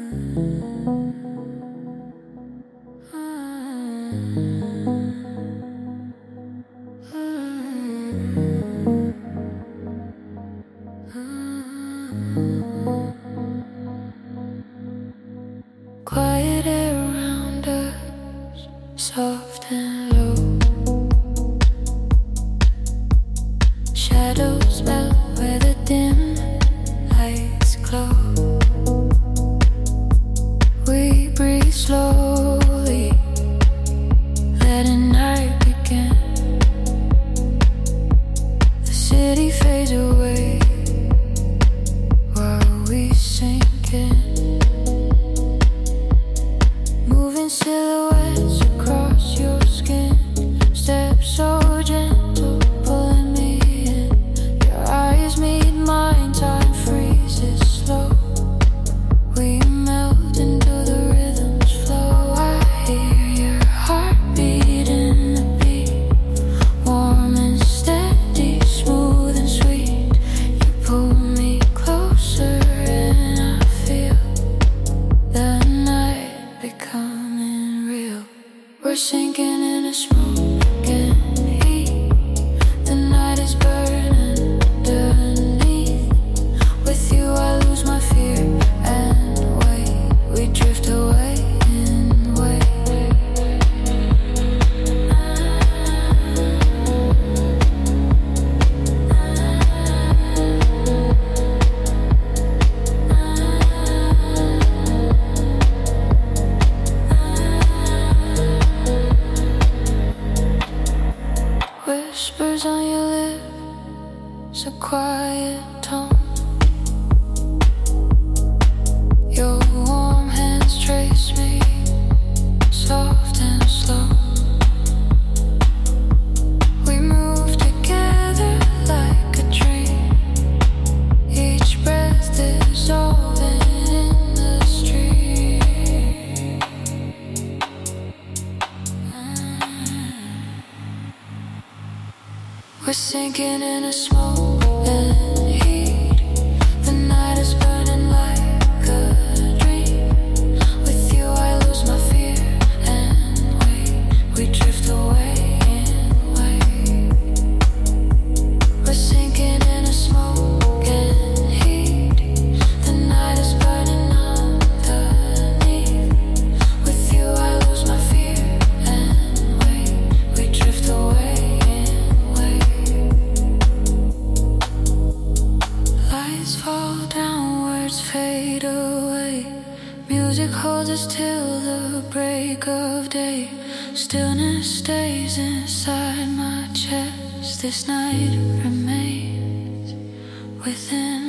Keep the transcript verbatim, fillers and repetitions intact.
Quiet air around us, soft and low. Shadows melt where the dim lights glow. We breathe slowly, letting night begin. The city fades away while we sink in. Moving silhouettes across your skin, steps so gentle, pulling me in. Your eyes meet mine, time freezes slow. We melt into the rhythm's flow. I hear your heartbeat in the beat, warm and steady, smooth and sweet. You pull me closer and I feel the night becoming real. We're sinking in a smoking heat. The night is burning underneath. With you I lose my fear and wait. We drift away in wait. Whispers on your lips, a quiet tone. Your warm hands trace me, soft and slow. We move together like a dream, each breath dissolving in the stream. We're sinking in a smoke and heat. The night is burning like a dream. With you I lose my fear and wait. We drift away in wait. We're sinking in a smoke and heat. The night is burning underneath. With you I lose my fear and wait. We drift away. Lights fall downwards, fade away. Music holds us till the break of day. Stillness stays inside my chest. This night remains within